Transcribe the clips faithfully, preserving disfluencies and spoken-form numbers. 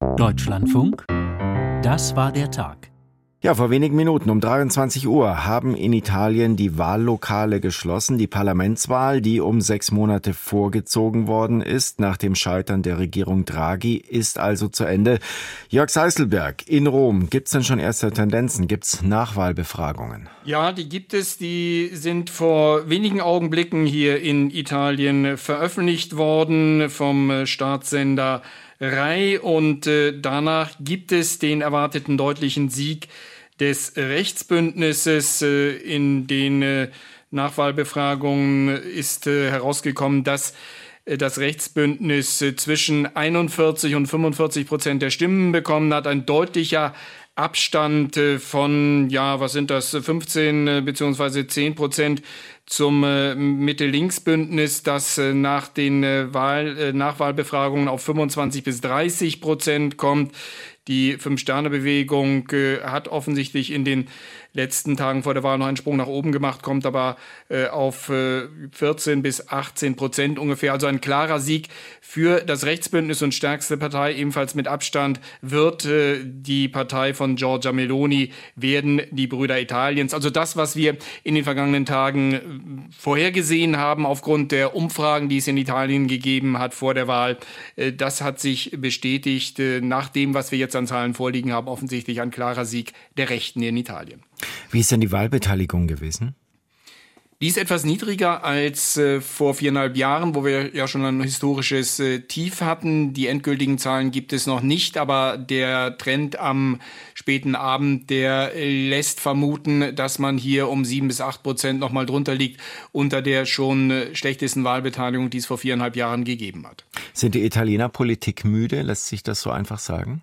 Deutschlandfunk, das war der Tag. Ja, vor wenigen Minuten um dreiundzwanzig Uhr haben in Italien die Wahllokale geschlossen. Die Parlamentswahl, die um sechs Monate vorgezogen worden ist, nach dem Scheitern der Regierung Draghi, ist also zu Ende. Jörg Seißelberg in Rom, gibt es denn schon erste Tendenzen? Gibt es Nachwahlbefragungen? Ja, die gibt es. Die sind vor wenigen Augenblicken hier in Italien veröffentlicht worden vom Staatssender Rai, und äh, danach gibt es den erwarteten deutlichen Sieg des Rechtsbündnisses. Äh, in den äh, Nachwahlbefragungen ist äh, herausgekommen, dass äh, das Rechtsbündnis äh, zwischen einundvierzig und fünfundvierzig Prozent der Stimmen bekommen hat. Ein deutlicher Abstand äh, von, ja, was sind das, fünfzehn äh, bzw. zehn Prozent zum äh, Mitte-Links-Bündnis, das äh, nach den äh, Wahl, äh, Nachwahlbefragungen auf fünfundzwanzig bis dreißig Prozent kommt. Die Fünf-Sterne-Bewegung äh, hat offensichtlich in den letzten Tagen vor der Wahl noch einen Sprung nach oben gemacht, kommt aber äh, auf äh, vierzehn bis achtzehn Prozent ungefähr. Also ein klarer Sieg für das Rechtsbündnis, und stärkste Partei ebenfalls mit Abstand wird äh, die Partei von Giorgia Meloni, werden die Brüder Italiens. Also das, was wir in den vergangenen Tagen äh, vorhergesehen haben aufgrund der Umfragen, die es in Italien gegeben hat vor der Wahl, äh, das hat sich bestätigt. Äh, nach dem, was wir jetzt an Zahlen vorliegen haben, offensichtlich ein klarer Sieg der Rechten in Italien. Wie ist denn die Wahlbeteiligung gewesen? Die ist etwas niedriger als äh, vor viereinhalb Jahren, wo wir ja schon ein historisches äh, Tief hatten. Die endgültigen Zahlen gibt es noch nicht, aber der Trend am späten Abend, der äh, lässt vermuten, dass man hier um sieben bis acht Prozent noch mal drunter liegt, unter der schon äh, schlechtesten Wahlbeteiligung, die es vor viereinhalb Jahren gegeben hat. Sind die Italiener politikmüde? Lässt sich das so einfach sagen?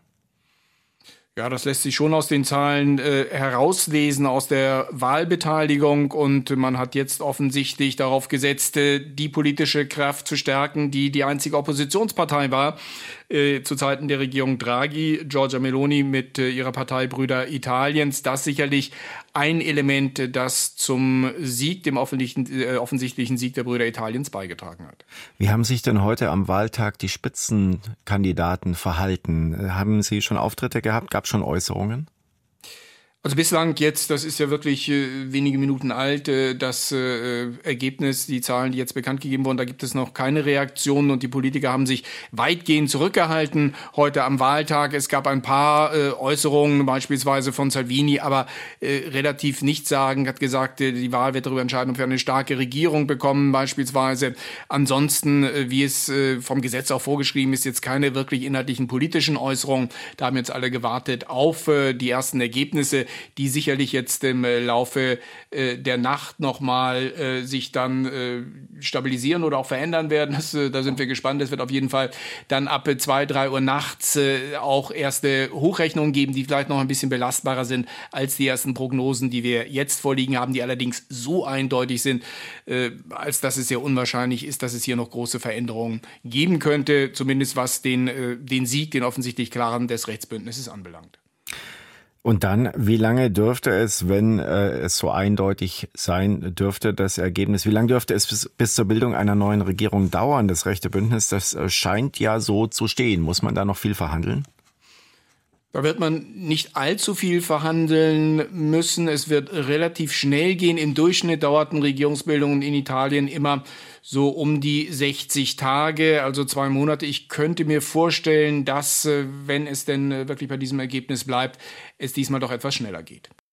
Ja, das lässt sich schon aus den Zahlen äh, herauslesen, aus der Wahlbeteiligung. Und man hat jetzt offensichtlich darauf gesetzt, äh, die politische Kraft zu stärken, die die einzige Oppositionspartei war äh, zu Zeiten der Regierung Draghi, Giorgia Meloni mit äh, ihrer Partei Brüder Italiens. Das sicherlich ein Element, das zum Sieg, dem offensichtlichen, äh, offensichtlichen Sieg der Brüder Italiens beigetragen hat. Wie haben sich denn heute am Wahltag die Spitzenkandidaten verhalten? Haben sie schon Auftritte gehabt? Gab es schon Äußerungen? Also bislang jetzt, das ist ja wirklich äh, wenige Minuten alt, äh, das äh, Ergebnis, die Zahlen, die jetzt bekannt gegeben wurden, da gibt es noch keine Reaktionen, und die Politiker haben sich weitgehend zurückgehalten heute am Wahltag. Es gab ein paar äh, Äußerungen, beispielsweise von Salvini, aber äh, relativ nichtssagend, hat gesagt, äh, die Wahl wird darüber entscheiden, ob wir eine starke Regierung bekommen beispielsweise. Ansonsten, äh, wie es äh, vom Gesetz auch vorgeschrieben ist, jetzt keine wirklich inhaltlichen politischen Äußerungen. Da haben jetzt alle gewartet auf äh, die ersten Ergebnisse, die sicherlich jetzt im Laufe äh, der Nacht nochmal äh, sich dann äh, stabilisieren oder auch verändern werden. Das, äh, da sind wir gespannt. Es wird auf jeden Fall dann ab zwei, drei Uhr nachts äh, auch erste Hochrechnungen geben, die vielleicht noch ein bisschen belastbarer sind als die ersten Prognosen, die wir jetzt vorliegen haben, die allerdings so eindeutig sind, äh, als dass es sehr unwahrscheinlich ist, dass es hier noch große Veränderungen geben könnte, zumindest was den, äh, den Sieg, den offensichtlich klaren des Rechtsbündnisses anbelangt. Und dann, wie lange dürfte es, wenn äh, es so eindeutig sein dürfte, das Ergebnis, wie lange dürfte es bis, bis zur Bildung einer neuen Regierung dauern, das rechte Bündnis? Das äh, scheint ja so zu stehen. Muss man da noch viel verhandeln? Da wird man nicht allzu viel verhandeln müssen. Es wird relativ schnell gehen. Im Durchschnitt dauerten Regierungsbildungen in Italien immer so um die sechzig Tage, also zwei Monate. Ich könnte mir vorstellen, dass, wenn es denn wirklich bei diesem Ergebnis bleibt, es diesmal doch etwas schneller geht.